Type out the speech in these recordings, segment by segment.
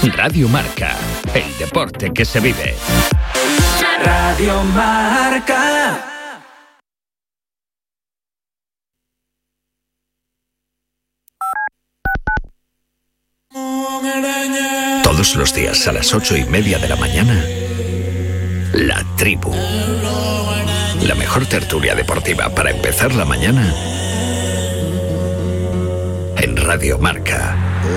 Radio Marca, el deporte que se vive. Radio Marca. Todos los días a las 8:30 de la mañana, La Tribu. La mejor tertulia deportiva para empezar la mañana en Radio Marca.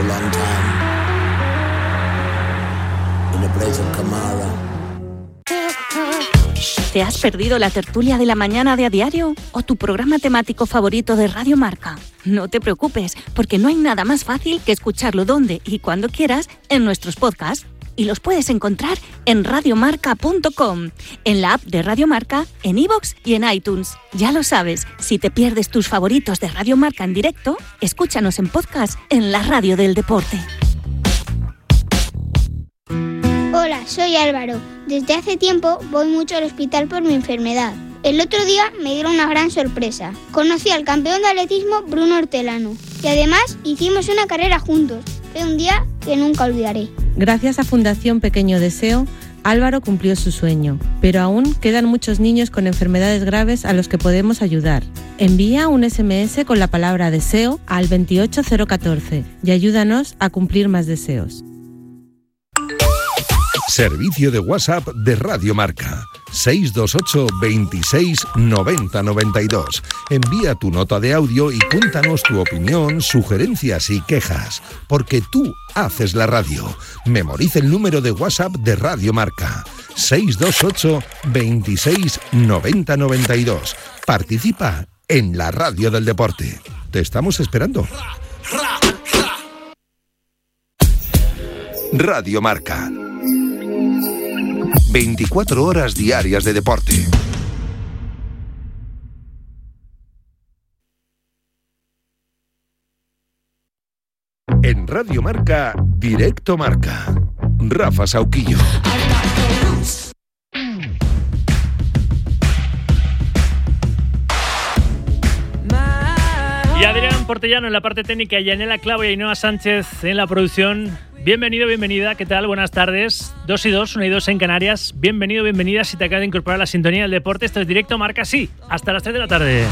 ¿Te has perdido la tertulia de la mañana de A Diario o tu programa temático favorito de Radio Marca? No te preocupes, porque no hay nada más fácil que escucharlo donde y cuando quieras en nuestros podcasts. Y los puedes encontrar en radiomarca.com, en la app de Radio Marca, en iVoox y en iTunes. Ya lo sabes, si te pierdes tus favoritos de Radio Marca en directo, escúchanos en podcast en la radio del deporte. Hola, soy Álvaro. Desde hace tiempo voy mucho al hospital por mi enfermedad. El otro día me dieron una gran sorpresa. Conocí al campeón de atletismo Bruno Hortelano y además hicimos una carrera juntos. Fue un día que nunca olvidaré. Gracias a Fundación Pequeño Deseo, Álvaro cumplió su sueño, pero aún quedan muchos niños con enfermedades graves a los que podemos ayudar. Envía un SMS con la palabra deseo al 28014 y ayúdanos a cumplir más deseos. Servicio de WhatsApp de Radio Marca. 628 26 90 92. Envía tu nota de audio y cuéntanos tu opinión, sugerencias y quejas, porque tú haces la radio. Memoriza el número de WhatsApp de Radio Marca. 628 26 90 92. Participa en la radio del deporte. Te estamos esperando. Radio Marca. 24 horas diarias de deporte. En Radio Marca, Directo Marca. Rafa Sauquillo. Y Adrián Portellano en la parte técnica, Yanela Clavo y Ainhoa Sánchez en la producción. Bienvenido, bienvenida, ¿qué tal? Buenas tardes. 2 y 2, 1 y 2 en Canarias. Bienvenido, bienvenida si te acabas de incorporar a la sintonía del deporte. Esto es Directo Marca, sí, hasta las 3 de la tarde.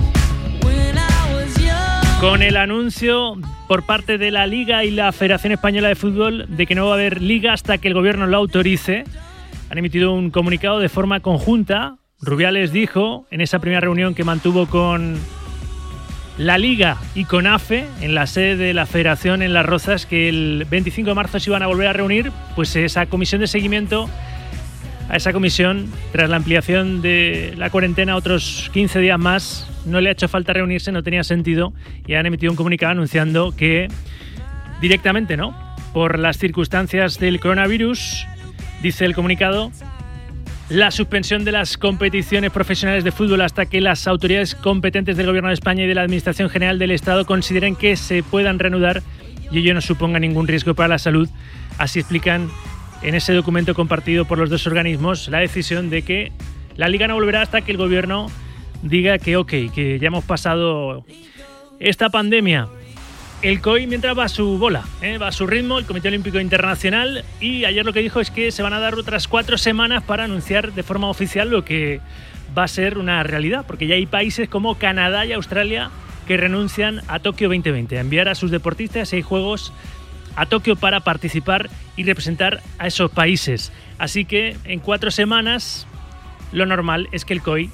Con el anuncio por parte de la Liga y la Federación Española de Fútbol de que no va a haber Liga hasta que el gobierno lo autorice, han emitido un comunicado de forma conjunta. Rubiales dijo en esa primera reunión que mantuvo con la Liga y con AFE en la sede de la Federación en Las Rozas que el 25 de marzo se iban a volver a reunir, pues esa comisión de seguimiento a esa comisión, tras la ampliación de la cuarentena otros 15 días más, no le ha hecho falta reunirse, no tenía sentido, y han emitido un comunicado anunciando que directamente, ¿no?, por las circunstancias del coronavirus, dice el comunicado, la suspensión de las competiciones profesionales de fútbol hasta que las autoridades competentes del Gobierno de España y de la Administración General del Estado consideren que se puedan reanudar y ello no suponga ningún riesgo para la salud. Así explican en ese documento compartido por los dos organismos la decisión de que la Liga no volverá hasta que el Gobierno diga que ok, que ya hemos pasado esta pandemia. El COI mientras va a su bola, va a su ritmo, el Comité Olímpico Internacional, y ayer lo que dijo es que se van a dar otras 4 semanas para anunciar de forma oficial lo que va a ser una realidad, porque ya hay países como Canadá y Australia que renuncian a Tokio 2020, a enviar a sus deportistas y Juegos a Tokio para participar y representar a esos países. Así que en 4 semanas lo normal es que el COI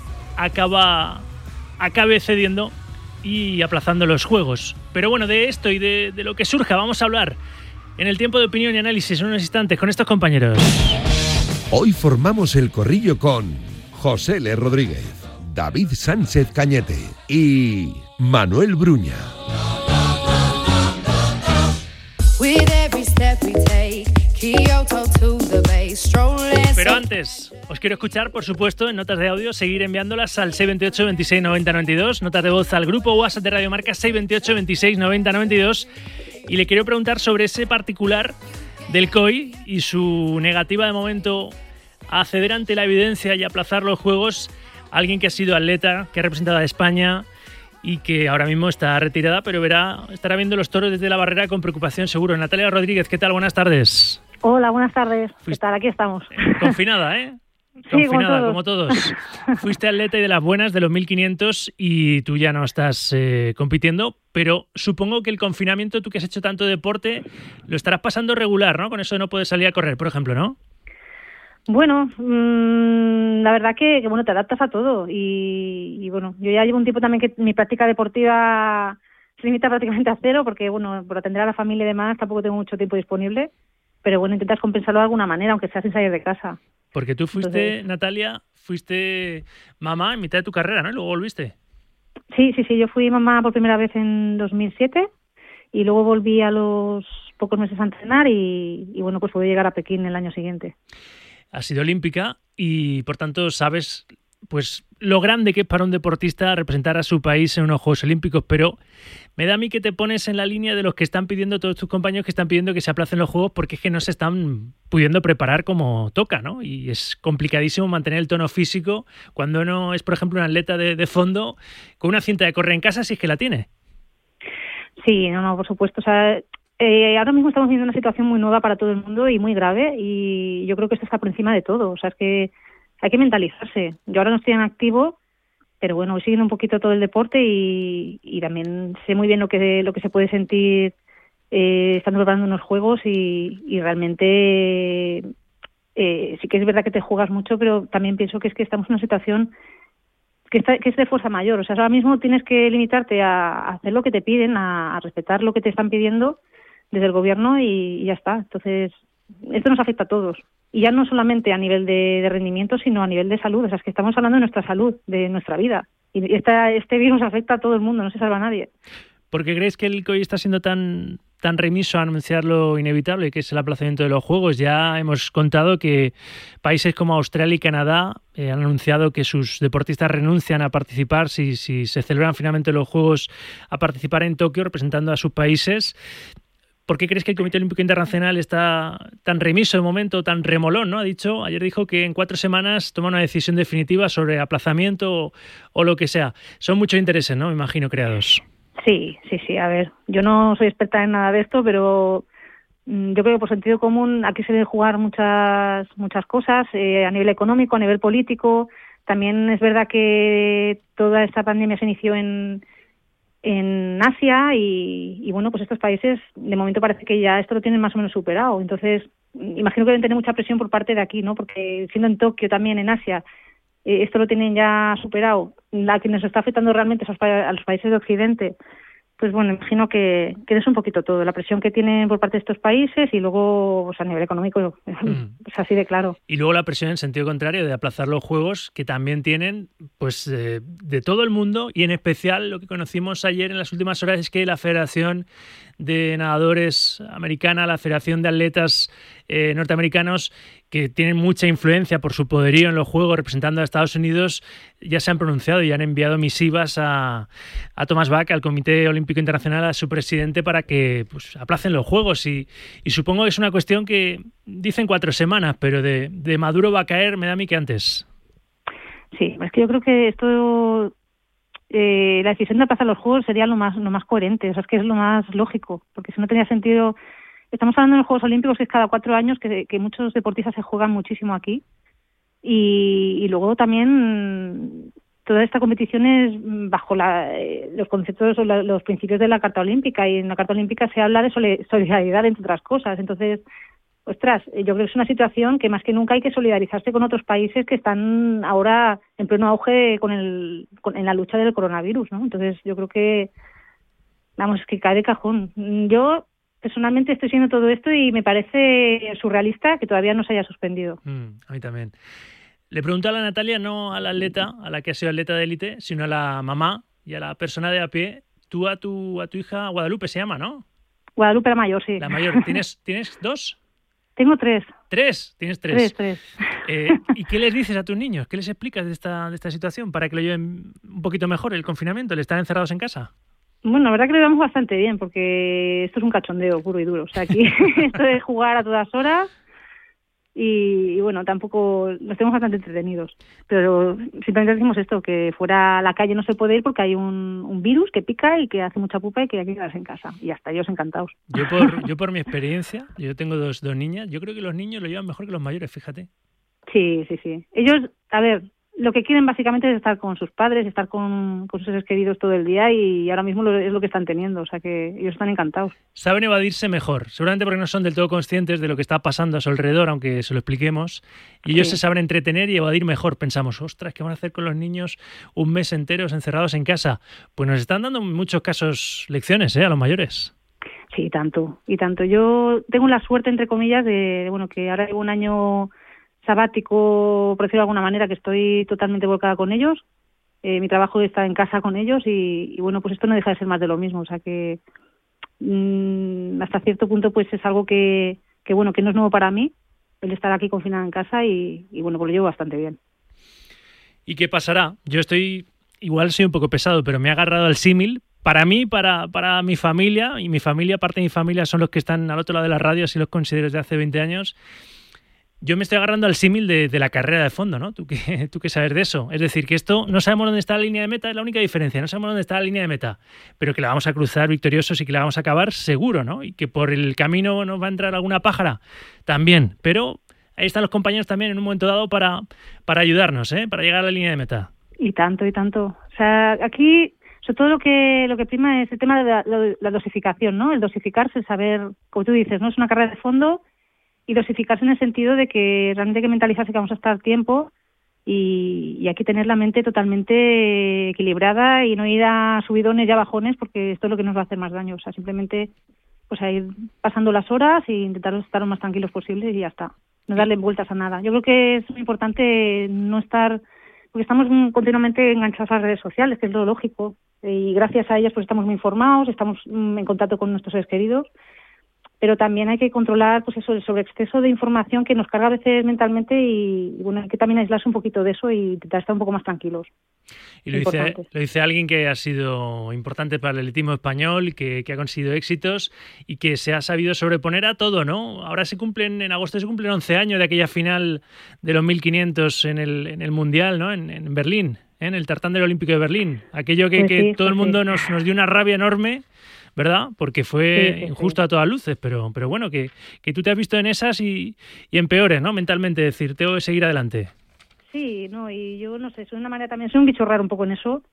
acabe cediendo y aplazando los Juegos. Pero bueno, de esto y de lo que surja vamos a hablar en el tiempo de opinión y análisis en unos instantes con estos compañeros. Hoy formamos el corrillo con José L. Rodríguez, David Sánchez Cañete y Manuel Bruña. Pero antes, os quiero escuchar, por supuesto, en notas de audio, seguir enviándolas al 628 26 90 92, notas de voz al grupo WhatsApp de Radio Marca 628 26 90 92, y le quiero preguntar sobre ese particular del COI y su negativa de momento a ceder ante la evidencia y aplazar los Juegos. Alguien que ha sido atleta, que ha representado a España y que ahora mismo está retirada, pero estará viendo los toros desde la barrera con preocupación seguro. Natalia Rodríguez, ¿qué tal? Buenas tardes. Hola, buenas tardes. ¿Qué tal? Aquí estamos. Confinada, ¿eh? Sí, Confinada, como todos. Fuiste atleta y de las buenas de los 1500 y tú ya no estás compitiendo, pero supongo que el confinamiento, tú que has hecho tanto deporte, lo estarás pasando regular, ¿no? Con eso de no poder salir a correr, por ejemplo, ¿no? Bueno, la verdad que bueno, te adaptas a todo y bueno, yo ya llevo un tiempo también que mi práctica deportiva se limita prácticamente a cero porque, bueno, por atender a la familia y demás tampoco tengo mucho tiempo disponible, pero bueno, intentas compensarlo de alguna manera, aunque sea sin salir de casa. Porque tú fuiste, Natalia, fuiste mamá en mitad de tu carrera, ¿no? Y luego volviste. Sí, yo fui mamá por primera vez en 2007 y luego volví a los pocos meses a entrenar y bueno, pues pude llegar a Pekín el año siguiente. Has sido olímpica y, por tanto, sabes pues lo grande que es para un deportista representar a su país en unos Juegos Olímpicos, pero me da a mí que te pones en la línea de los que están pidiendo, todos tus compañeros que están pidiendo que se aplacen los Juegos porque es que no se están pudiendo preparar como toca, ¿no? Y es complicadísimo mantener el tono físico cuando uno es, por ejemplo, un atleta de fondo con una cinta de correr en casa, si es que la tiene. Sí, no, por supuesto, o sea... ahora mismo estamos viviendo una situación muy nueva para todo el mundo y muy grave y yo creo que esto está por encima de todo. O sea, es que hay que mentalizarse. Yo ahora no estoy en activo, pero bueno, voy siguiendo un poquito todo el deporte y también sé muy bien lo que se puede sentir estando preparando unos juegos y realmente sí que es verdad que te juegas mucho, pero también pienso que es que estamos en una situación que es de fuerza mayor. O sea, ahora mismo tienes que limitarte a hacer lo que te piden, a respetar lo que te están pidiendo desde el gobierno y ya está. Entonces, esto nos afecta a todos. Y ya no solamente a nivel de rendimiento, sino a nivel de salud. O sea, es que estamos hablando de nuestra salud, de nuestra vida. Y este virus afecta a todo el mundo, no se salva a nadie. ¿Por qué crees que el COI está siendo tan remiso a anunciar lo inevitable, que es el aplazamiento de los Juegos? Ya hemos contado que países como Australia y Canadá han anunciado que sus deportistas renuncian a participar, si se celebran finalmente los Juegos, a participar en Tokio representando a sus países. ¿Por qué crees que el Comité Olímpico Internacional está tan remiso de momento, tan remolón, ¿no? Ayer dijo que en 4 semanas toma una decisión definitiva sobre aplazamiento o lo que sea. Son muchos intereses, ¿no? Me imagino, creados. Sí. A ver, yo no soy experta en nada de esto, pero yo creo que por sentido común aquí se deben jugar muchas cosas a nivel económico, a nivel político. También es verdad que toda esta pandemia se inició en Asia y bueno, pues estos países de momento parece que ya esto lo tienen más o menos superado. Entonces, imagino que deben tener mucha presión por parte de aquí, ¿no? Porque siendo en Tokio también, en Asia, esto lo tienen ya superado. La que nos está afectando realmente es a los países de Occidente. Pues bueno, imagino que es un poquito todo, la presión que tienen por parte de estos países y luego pues a nivel económico, pues así de claro. Y luego la presión en sentido contrario de aplazar los Juegos que también tienen pues de todo el mundo y en especial lo que conocimos ayer en las últimas horas es que la Federación de Nadadores Americana, la Federación de Atletas norteamericanos que tienen mucha influencia por su poderío en los Juegos representando a Estados Unidos, ya se han pronunciado y han enviado misivas a Thomas Bach, al Comité Olímpico Internacional, a su presidente, para que pues aplacen los Juegos. Y supongo que es una cuestión que dicen 4 semanas, pero de maduro va a caer, me da a mí que antes. Sí, es que yo creo que esto... la decisión de aplazar los Juegos sería lo más coherente, o sea, es que es lo más lógico, porque si no tenía sentido... Estamos hablando de los Juegos Olímpicos, que es cada 4 años, que muchos deportistas se juegan muchísimo aquí. Y luego también toda esta competición es bajo los conceptos o los principios de la Carta Olímpica. Y en la Carta Olímpica se habla de solidaridad, entre otras cosas. Entonces, ostras, yo creo que es una situación que más que nunca hay que solidarizarse con otros países que están ahora en pleno auge en la lucha del coronavirus, ¿no? Entonces, yo creo que, vamos, que cae de cajón. Yo... Personalmente estoy siguiendo todo esto y me parece surrealista que todavía no se haya suspendido. A mí también. Le pregunto a la Natalia, no a la atleta, a la que ha sido atleta de élite, sino a la mamá y a la persona de a pie. Tú a tu hija Guadalupe se llama, ¿no? Guadalupe la mayor, sí. La mayor. ¿Tienes 2? Tengo 3. ¿3? Tienes 3. 3. ¿Y qué les dices a tus niños? ¿Qué les explicas de esta situación para que lo lleven un poquito mejor el confinamiento? ¿Le están encerrados en casa? Bueno, la verdad que lo llevamos bastante bien, porque esto es un cachondeo puro y duro. O sea, aquí esto de jugar a todas horas, y bueno, tampoco nos tenemos bastante entretenidos. Pero simplemente decimos esto, que fuera a la calle no se puede ir porque hay un virus que pica y que hace mucha pupa y que hay que quedarse en casa. Y hasta ellos encantados. Yo por mi experiencia, yo tengo dos niñas, yo creo que los niños lo llevan mejor que los mayores, fíjate. Sí. Ellos, a ver, lo que quieren básicamente es estar con sus padres, estar con sus seres queridos todo el día y ahora mismo es lo que están teniendo, o sea que ellos están encantados. Saben evadirse mejor, seguramente porque no son del todo conscientes de lo que está pasando a su alrededor, aunque se lo expliquemos, y ellos se saben entretener y evadir mejor. Pensamos, ostras, ¿qué van a hacer con los niños un mes enteros encerrados en casa? Pues nos están dando en muchos casos lecciones, a los mayores. Sí, tanto. Yo tengo la suerte, entre comillas, de bueno, que ahora llevo un año sabático, por decirlo de alguna manera, que estoy totalmente volcada con ellos. Mi trabajo está en casa con ellos y bueno, pues esto no deja de ser más de lo mismo. O sea que hasta cierto punto pues es algo que bueno, que no es nuevo para mí, el estar aquí confinada en casa y bueno, pues lo llevo bastante bien. ¿Y qué pasará? Yo igual soy un poco pesado, pero me he agarrado al símil. Para mí, para mi familia, y mi familia, parte de mi familia son los que están al otro lado de la radio, así los considero desde hace 20 años, yo me estoy agarrando al símil de la carrera de fondo, ¿no? ¿Tú qué sabes de eso? Es decir, que esto no sabemos dónde está la línea de meta, es la única diferencia, no sabemos dónde está la línea de meta, pero que la vamos a cruzar victoriosos y que la vamos a acabar seguro, ¿no? Y que por el camino nos va a entrar alguna pájara también, pero ahí están los compañeros también en un momento dado para ayudarnos, para llegar a la línea de meta. Y tanto. O sea, aquí sobre todo lo que prima es el tema de la dosificación, ¿no? El dosificarse, el saber, como tú dices, ¿no? Es una carrera de fondo y dosificarse en el sentido de que realmente hay que mentalizarse que vamos a estar tiempo y hay que tener la mente totalmente equilibrada y no ir a subidones y a bajones porque esto es lo que nos va a hacer más daño. O sea, simplemente pues a ir pasando las horas e intentar estar lo más tranquilos posibles y ya está. No darle vueltas a nada. Yo creo que es muy importante no estar, porque estamos continuamente enganchados a las redes sociales, que es lo lógico, y gracias a ellas pues estamos muy informados, estamos en contacto con nuestros seres queridos, pero también hay que controlar pues eso, el sobreexceso de información que nos carga a veces mentalmente y bueno, hay que también aislarse un poquito de eso y intentar estar un poco más tranquilos. Y lo dice alguien que ha sido importante para el atletismo español, que ha conseguido éxitos y que se ha sabido sobreponer a todo, ¿no? Ahora en agosto se cumplen 11 años de aquella final de los 1500 en el Mundial, ¿no? En Berlín, en el tartán del Olímpico de Berlín. Aquello que todo el mundo nos dio una rabia enorme, ¿verdad? Porque fue injusto a todas luces, pero bueno, que tú te has visto en esas y en peores, ¿no? Mentalmente, decir, tengo que seguir adelante. Sí, no, y yo no sé, soy una manera también, soy un bicho raro un poco en eso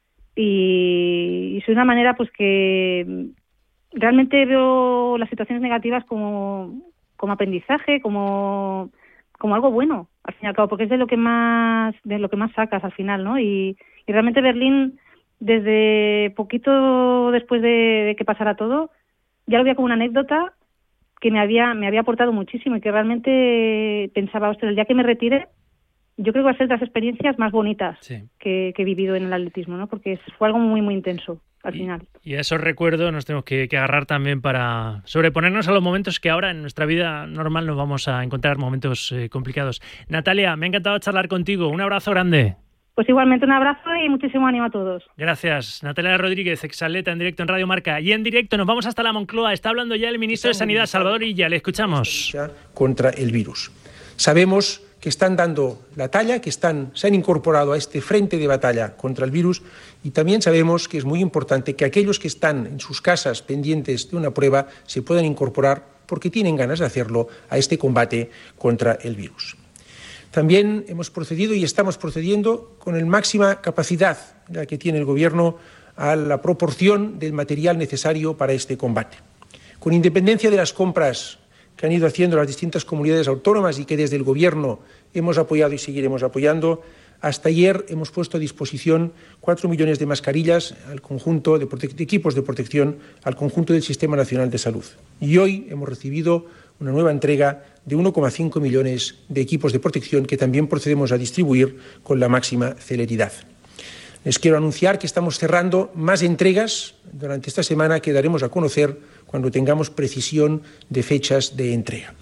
y soy una manera pues que realmente veo las situaciones negativas como aprendizaje, como algo bueno, al fin y al cabo, porque es de lo que más sacas al final, ¿no? Y realmente Berlín, desde poquito después de que pasara todo, ya lo veía como una anécdota que me había aportado muchísimo y que realmente pensaba, ostras, el día que me retire, yo creo que va a ser de las experiencias más bonitas que he vivido en el atletismo, ¿no? Porque fue algo muy, muy intenso al final. Y a esos recuerdos nos tenemos que agarrar también para sobreponernos a los momentos que ahora en nuestra vida normal nos vamos a encontrar momentos complicados. Natalia, me ha encantado charlar contigo. Un abrazo grande. Pues igualmente un abrazo y muchísimo ánimo a todos. Gracias. Natalia Rodríguez, exatleta en directo en Radio Marca. Y en directo nos vamos hasta la Moncloa. Está hablando ya el ministro de Sanidad, Salvador Illa. Le escuchamos. Contra el virus. Sabemos que están dando la talla, que se han incorporado a este frente de batalla contra el virus y también sabemos que es muy importante que aquellos que están en sus casas pendientes de una prueba se puedan incorporar porque tienen ganas de hacerlo a este combate contra el virus. También hemos procedido y estamos procediendo con la máxima capacidad que tiene el Gobierno a la proporción del material necesario para este combate. Con independencia de las compras que han ido haciendo las distintas comunidades autónomas y que desde el Gobierno hemos apoyado y seguiremos apoyando, hasta ayer hemos puesto a disposición 4 millones de mascarillas al conjunto de equipos de protección al conjunto del Sistema Nacional de Salud. Y hoy hemos recibido una nueva entrega de 1,5 millones de equipos de protección que también procedemos a distribuir con la máxima celeridad. Les quiero anunciar que estamos cerrando más entregas durante esta semana que daremos a conocer cuando tengamos precisión de fechas de entrega.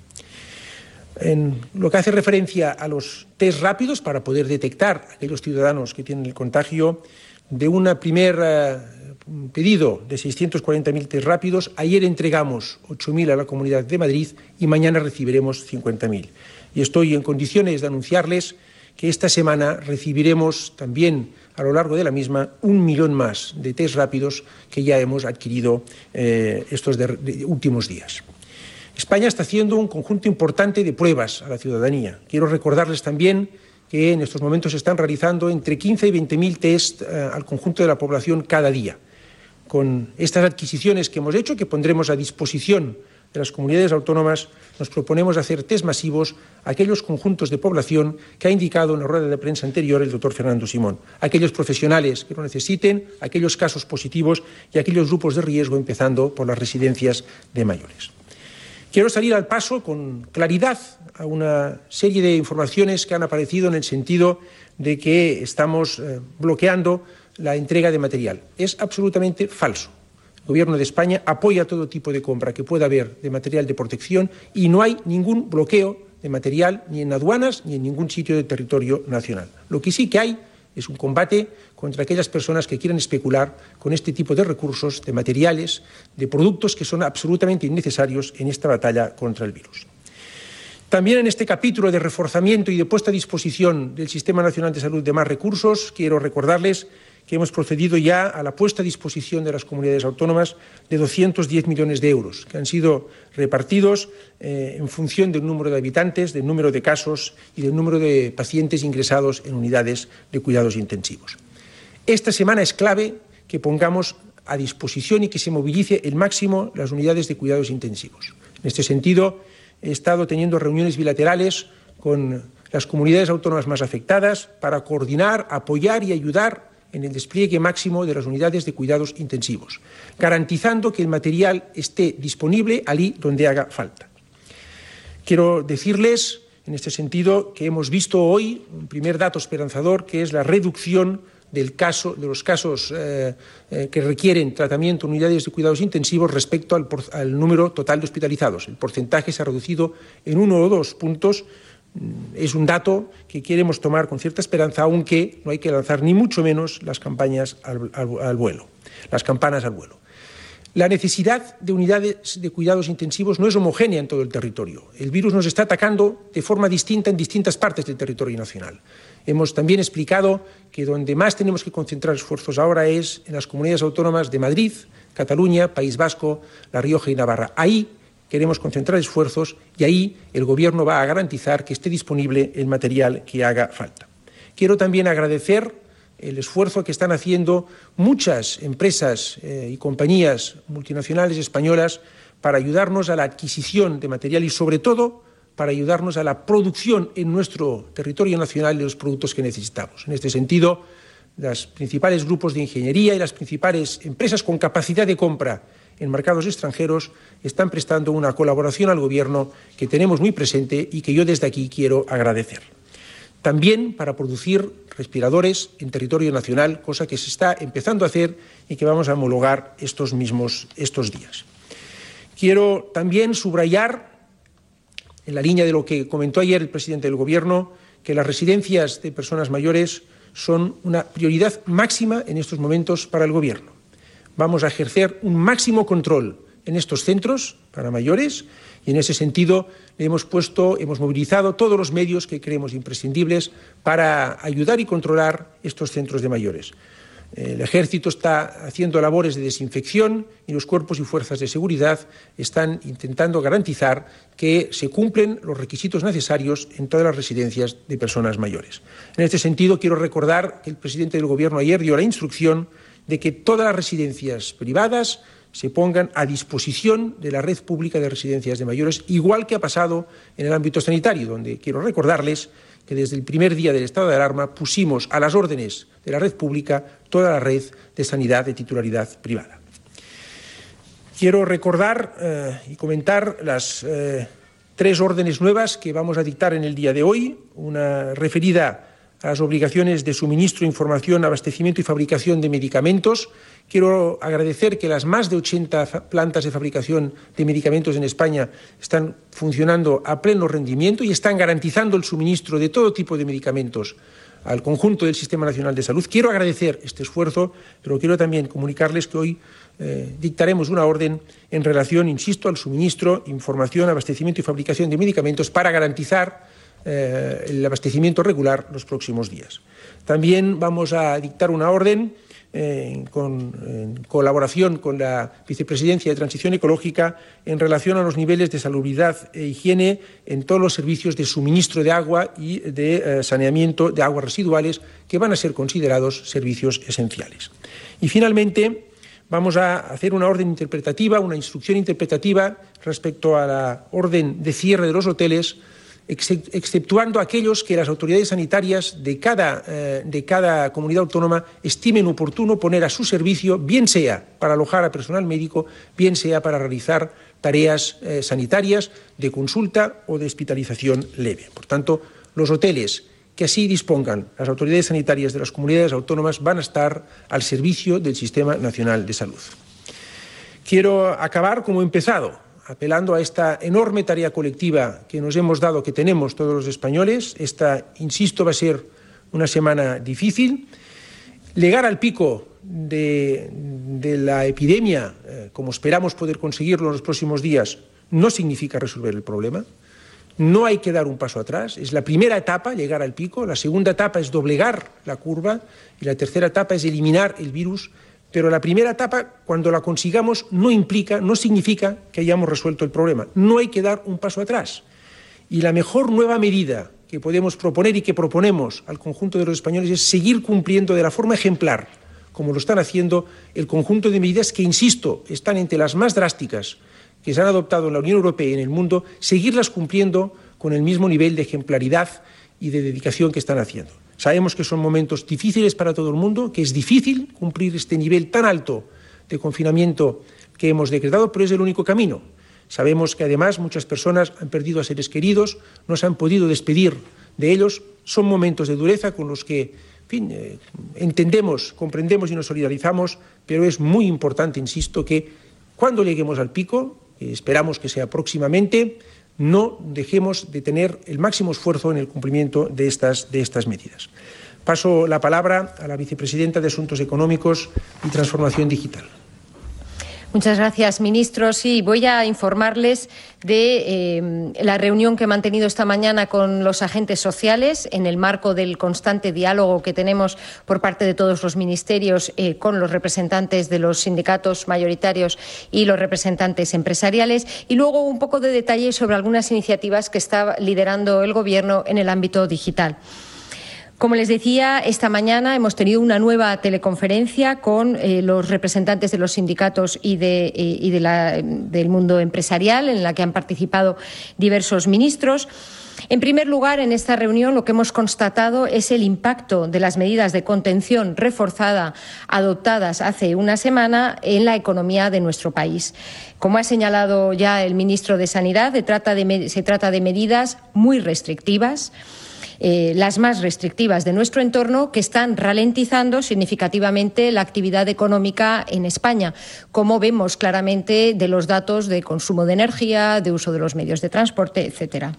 En lo que hace referencia a los test rápidos para poder detectar a aquellos ciudadanos que tienen el contagio, de una primera pedido de 640.000 test rápidos. Ayer entregamos 8.000 a la Comunidad de Madrid y mañana recibiremos 50.000. Y estoy en condiciones de anunciarles que esta semana recibiremos también a lo largo de la misma 1 millón más de test rápidos que ya hemos adquirido estos últimos días. España está haciendo un conjunto importante de pruebas a la ciudadanía. Quiero recordarles también que en estos momentos se están realizando entre 15 y 20.000 test al conjunto de la población cada día. Con estas adquisiciones que hemos hecho, que pondremos a disposición de las comunidades autónomas, nos proponemos hacer test masivos a aquellos conjuntos de población que ha indicado en la rueda de prensa anterior el doctor Fernando Simón, aquellos profesionales que lo necesiten, aquellos casos positivos y aquellos grupos de riesgo, empezando por las residencias de mayores. Quiero salir al paso con claridad a una serie de informaciones que han aparecido en el sentido de que estamos bloqueando la entrega de material. Es absolutamente falso. El Gobierno de España apoya todo tipo de compra que pueda haber de material de protección y no hay ningún bloqueo de material ni en aduanas ni en ningún sitio del territorio nacional. Lo que sí que hay es un combate contra aquellas personas que quieren especular con este tipo de recursos, de materiales, de productos que son absolutamente innecesarios en esta batalla contra el virus. También en este capítulo de reforzamiento y de puesta a disposición del Sistema Nacional de Salud de más recursos, quiero recordarles que hemos procedido ya a la puesta a disposición de las comunidades autónomas de 210 millones de euros, que han sido repartidos en función del número de habitantes, del número de casos y del número de pacientes ingresados en unidades de cuidados intensivos. Esta semana es clave que pongamos a disposición y que se movilice el máximo las unidades de cuidados intensivos. En este sentido, he estado teniendo reuniones bilaterales con las comunidades autónomas más afectadas para coordinar, apoyar y ayudar en el despliegue máximo de las unidades de cuidados intensivos, garantizando que el material esté disponible allí donde haga falta. Quiero decirles, en este sentido, que hemos visto hoy un primer dato esperanzador, que es la reducción de los casos que requieren tratamiento en unidades de cuidados intensivos respecto al número total de hospitalizados. El porcentaje se ha reducido en 1 o 2 puntos. Es un dato que queremos tomar con cierta esperanza, aunque no hay que lanzar ni mucho menos las campanas al vuelo. La necesidad de unidades de cuidados intensivos no es homogénea en todo el territorio. El virus nos está atacando de forma distinta en distintas partes del territorio nacional. Hemos también explicado que donde más tenemos que concentrar esfuerzos ahora es en las comunidades autónomas de Madrid, Cataluña, País Vasco, La Rioja y Navarra. Ahí queremos concentrar esfuerzos y ahí el Gobierno va a garantizar que esté disponible el material que haga falta. Quiero también agradecer el esfuerzo que están haciendo muchas empresas y compañías multinacionales españolas para ayudarnos a la adquisición de material y, sobre todo, para ayudarnos a la producción en nuestro territorio nacional de los productos que necesitamos. En este sentido, los principales grupos de ingeniería y las principales empresas con capacidad de compra en mercados extranjeros están prestando una colaboración al Gobierno que tenemos muy presente y que yo desde aquí quiero agradecer. También para producir respiradores en territorio nacional, cosa que se está empezando a hacer y que vamos a homologar estos días. Quiero también subrayar, en la línea de lo que comentó ayer el presidente del Gobierno, que las residencias de personas mayores son una prioridad máxima en estos momentos para el Gobierno. Vamos a ejercer un máximo control en estos centros para mayores y en ese sentido hemos movilizado todos los medios que creemos imprescindibles para ayudar y controlar estos centros de mayores. El Ejército está haciendo labores de desinfección y los cuerpos y fuerzas de seguridad están intentando garantizar que se cumplen los requisitos necesarios en todas las residencias de personas mayores. En este sentido, quiero recordar que el presidente del Gobierno ayer dio la instrucción de que todas las residencias privadas se pongan a disposición de la red pública de residencias de mayores, igual que ha pasado en el ámbito sanitario, donde quiero recordarles que desde el primer día del estado de alarma pusimos a las órdenes de la red pública toda la red de sanidad de titularidad privada. Quiero recordar y comentar las 3 órdenes nuevas que vamos a dictar en el día de hoy, una referida a las obligaciones de suministro, información, abastecimiento y fabricación de medicamentos. Quiero agradecer que las más de 80 plantas de fabricación de medicamentos en España están funcionando a pleno rendimiento y están garantizando el suministro de todo tipo de medicamentos al conjunto del Sistema Nacional de Salud. Quiero agradecer este esfuerzo, pero quiero también comunicarles que hoy dictaremos una orden en relación, insisto, al suministro, información, abastecimiento y fabricación de medicamentos para garantizar el abastecimiento regular los próximos días. También vamos a dictar una orden en colaboración con la Vicepresidencia de Transición Ecológica en relación a los niveles de salubridad e higiene en todos los servicios de suministro de agua y de saneamiento de aguas residuales que van a ser considerados servicios esenciales. Y finalmente vamos a hacer una orden interpretativa, una instrucción interpretativa respecto a la orden de cierre de los hoteles, exceptuando aquellos que las autoridades sanitarias de cada comunidad autónoma estimen oportuno poner a su servicio, bien sea para alojar a personal médico, bien sea para realizar tareas sanitarias de consulta o de hospitalización leve. Por tanto, los hoteles que así dispongan las autoridades sanitarias de las comunidades autónomas van a estar al servicio del Sistema Nacional de Salud. Quiero acabar como he empezado, apelando a esta enorme tarea colectiva que nos hemos dado, que tenemos todos los españoles. Esta, insisto, va a ser una semana difícil. Llegar al pico de la epidemia, como esperamos poder conseguirlo en los próximos días, no significa resolver el problema. No hay que dar un paso atrás. Es la primera etapa, llegar al pico. La segunda etapa es doblegar la curva. Y la tercera etapa es eliminar el virus. Pero la primera etapa, cuando la consigamos, no significa que hayamos resuelto el problema. No hay que dar un paso atrás. Y la mejor nueva medida que podemos proponer y que proponemos al conjunto de los españoles es seguir cumpliendo de la forma ejemplar, como lo están haciendo el conjunto de medidas que, insisto, están entre las más drásticas que se han adoptado en la Unión Europea y en el mundo, seguirlas cumpliendo con el mismo nivel de ejemplaridad y de dedicación que están haciendo. Sabemos que son momentos difíciles para todo el mundo, que es difícil cumplir este nivel tan alto de confinamiento que hemos decretado, pero es el único camino. Sabemos que además muchas personas han perdido a seres queridos, no se han podido despedir de ellos. Son momentos de dureza con los que, en fin, entendemos, comprendemos y nos solidarizamos, pero es muy importante, insisto, que cuando lleguemos al pico, esperamos que sea próximamente, no dejemos de tener el máximo esfuerzo en el cumplimiento de estas medidas. Paso la palabra a la Vicepresidenta de Asuntos Económicos y Transformación Digital. Muchas gracias, ministro. Sí, voy a informarles de la reunión que he mantenido esta mañana con los agentes sociales en el marco del constante diálogo que tenemos por parte de todos los ministerios con los representantes de los sindicatos mayoritarios y los representantes empresariales, y luego un poco de detalle sobre algunas iniciativas que está liderando el Gobierno en el ámbito digital. Como les decía, esta mañana hemos tenido una nueva teleconferencia con los representantes de los sindicatos y del mundo empresarial, en la que han participado diversos ministros. En primer lugar, en esta reunión lo que hemos constatado es el impacto de las medidas de contención reforzada adoptadas hace una semana en la economía de nuestro país. Como ha señalado ya el ministro de Sanidad, se trata de medidas muy restrictivas, las más restrictivas de nuestro entorno, que están ralentizando significativamente la actividad económica en España, como vemos claramente de los datos de consumo de energía, de uso de los medios de transporte, etcétera.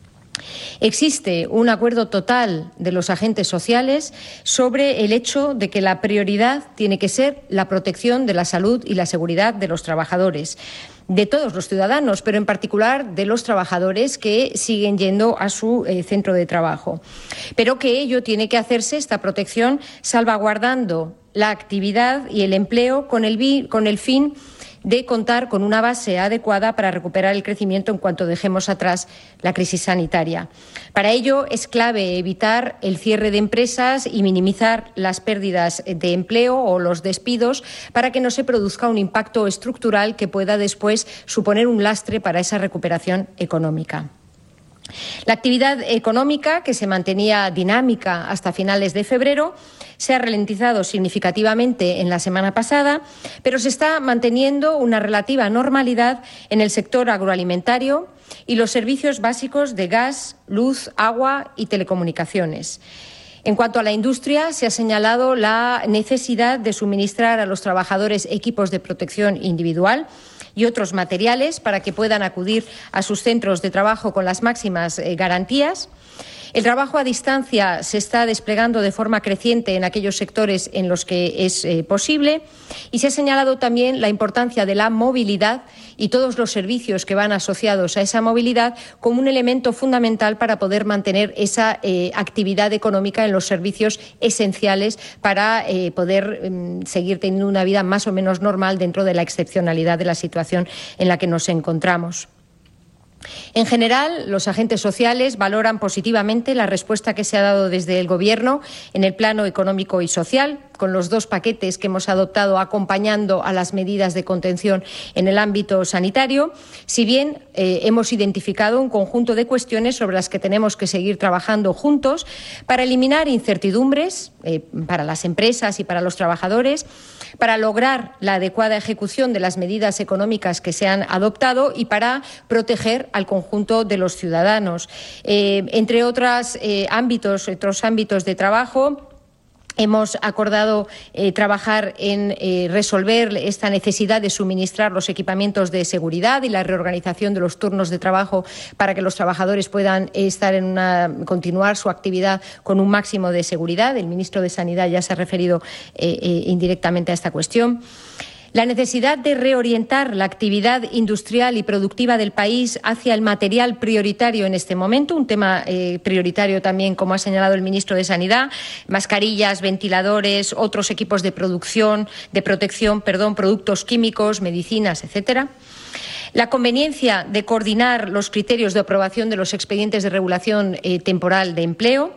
Existe un acuerdo total de los agentes sociales sobre el hecho de que la prioridad tiene que ser la protección de la salud y la seguridad de los trabajadores, de todos los ciudadanos, pero en particular de los trabajadores que siguen yendo a su centro de trabajo. Pero que ello tiene que hacerse, esta protección, salvaguardando la actividad y el empleo con el fin de contar con una base adecuada para recuperar el crecimiento en cuanto dejemos atrás la crisis sanitaria. Para ello es clave evitar el cierre de empresas y minimizar las pérdidas de empleo o los despidos para que no se produzca un impacto estructural que pueda después suponer un lastre para esa recuperación económica. La actividad económica, que se mantenía dinámica hasta finales de febrero, se ha ralentizado significativamente en la semana pasada, pero se está manteniendo una relativa normalidad en el sector agroalimentario y los servicios básicos de gas, luz, agua y telecomunicaciones. En cuanto a la industria, se ha señalado la necesidad de suministrar a los trabajadores equipos de protección individual, y otros materiales para que puedan acudir a sus centros de trabajo con las máximas garantías. El trabajo a distancia se está desplegando de forma creciente en aquellos sectores en los que es posible y se ha señalado también la importancia de la movilidad y todos los servicios que van asociados a esa movilidad como un elemento fundamental para poder mantener esa actividad económica en los servicios esenciales para poder seguir teniendo una vida más o menos normal dentro de la excepcionalidad de la situación en la que nos encontramos. En general, los agentes sociales valoran positivamente la respuesta que se ha dado desde el Gobierno en el plano económico y social, con los 2 paquetes que hemos adoptado acompañando a las medidas de contención en el ámbito sanitario, si bien hemos identificado un conjunto de cuestiones sobre las que tenemos que seguir trabajando juntos para eliminar incertidumbres para las empresas y para los trabajadores, para lograr la adecuada ejecución de las medidas económicas que se han adoptado y para proteger al conjunto de los ciudadanos. Entre otros ámbitos de trabajo, hemos acordado trabajar en resolver esta necesidad de suministrar los equipamientos de seguridad y la reorganización de los turnos de trabajo para que los trabajadores puedan continuar su actividad con un máximo de seguridad. El ministro de Sanidad ya se ha referido indirectamente a esta cuestión. La necesidad de reorientar la actividad industrial y productiva del país hacia el material prioritario en este momento, un tema prioritario también, como ha señalado el ministro de Sanidad, mascarillas, ventiladores, otros equipos de protección, productos químicos, medicinas, etcétera. La conveniencia de coordinar los criterios de aprobación de los expedientes de regulación temporal de empleo.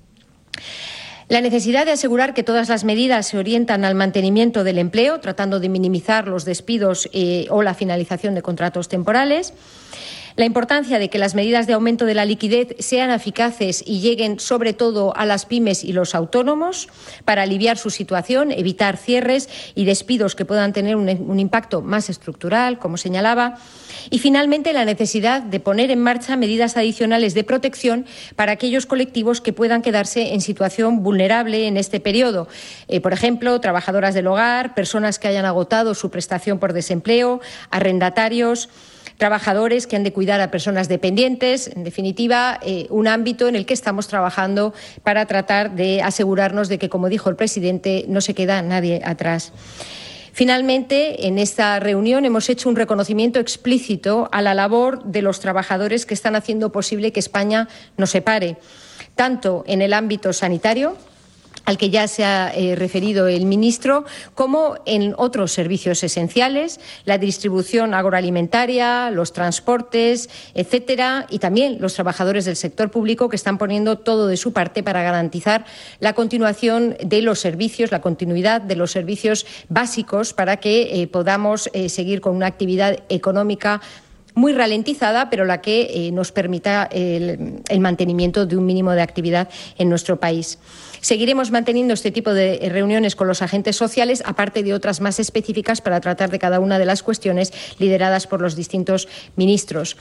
La necesidad de asegurar que todas las medidas se orientan al mantenimiento del empleo, tratando de minimizar los despidos o la finalización de contratos temporales. La importancia de que las medidas de aumento de la liquidez sean eficaces y lleguen sobre todo a las pymes y los autónomos para aliviar su situación, evitar cierres y despidos que puedan tener un impacto más estructural, como señalaba. Y, finalmente, la necesidad de poner en marcha medidas adicionales de protección para aquellos colectivos que puedan quedarse en situación vulnerable en este periodo. Por ejemplo, trabajadoras del hogar, personas que hayan agotado su prestación por desempleo, arrendatarios, trabajadores que han de cuidar a personas dependientes. En definitiva, un ámbito en el que estamos trabajando para tratar de asegurarnos de que, como dijo el presidente, no se queda nadie atrás. Finalmente, en esta reunión hemos hecho un reconocimiento explícito a la labor de los trabajadores que están haciendo posible que España no se pare, tanto en el ámbito sanitario, al que ya se ha referido el ministro, como en otros servicios esenciales, la distribución agroalimentaria, los transportes, etcétera, y también los trabajadores del sector público que están poniendo todo de su parte para garantizar la continuación de los servicios, la continuidad de los servicios básicos para que podamos seguir con una actividad económica muy ralentizada, pero la que nos permita el mantenimiento de un mínimo de actividad en nuestro país. Seguiremos manteniendo este tipo de reuniones con los agentes sociales, aparte de otras más específicas para tratar de cada una de las cuestiones lideradas por los distintos ministros.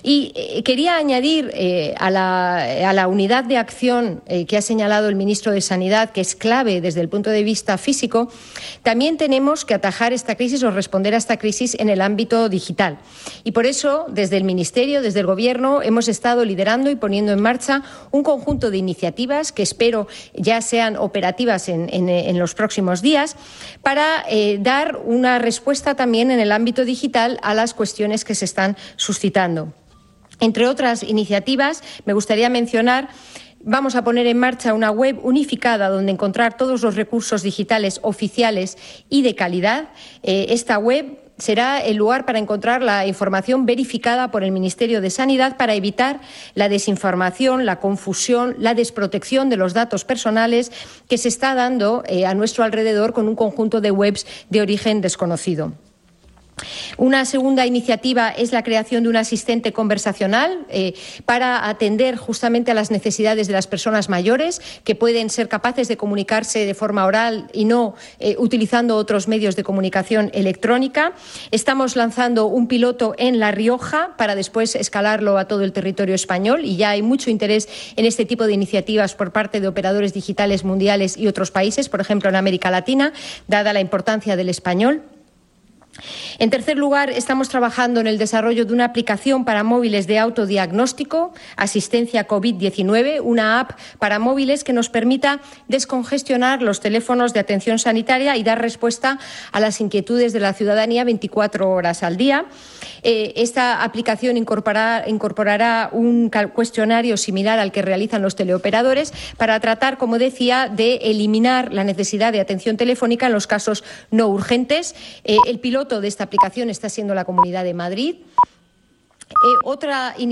Y quería añadir a la unidad de acción que ha señalado el ministro de Sanidad, que es clave desde el punto de vista físico, también tenemos que atajar esta crisis o responder a esta crisis en el ámbito digital. Y por eso, desde el Ministerio, desde el Gobierno, hemos estado liderando y poniendo en marcha un conjunto de iniciativas que espero ya sean operativas en los próximos días para dar una respuesta también en el ámbito digital a las cuestiones que se están suscitando. Entre otras iniciativas, me gustaría mencionar. Vamos a poner en marcha una web unificada donde encontrar todos los recursos digitales oficiales y de calidad. Esta web será el lugar para encontrar la información verificada por el Ministerio de Sanidad para evitar la desinformación, la confusión, la desprotección de los datos personales que se está dando a nuestro alrededor con un conjunto de webs de origen desconocido. Una segunda iniciativa es la creación de un asistente conversacional para atender justamente a las necesidades de las personas mayores que pueden ser capaces de comunicarse de forma oral y no utilizando otros medios de comunicación electrónica. Estamos lanzando un piloto en La Rioja para después escalarlo a todo el territorio español y ya hay mucho interés en este tipo de iniciativas por parte de operadores digitales mundiales y otros países, por ejemplo en América Latina, dada la importancia del español. En tercer lugar, estamos trabajando en el desarrollo de una aplicación para móviles de autodiagnóstico, asistencia COVID-19, una app para móviles que nos permita descongestionar los teléfonos de atención sanitaria y dar respuesta a las inquietudes de la ciudadanía 24 horas al día. Esta aplicación incorporará un cuestionario similar al que realizan los teleoperadores para tratar, como decía, de eliminar la necesidad de atención telefónica en los casos no urgentes. El piloto de esta aplicación está siendo la Comunidad de Madrid. Otra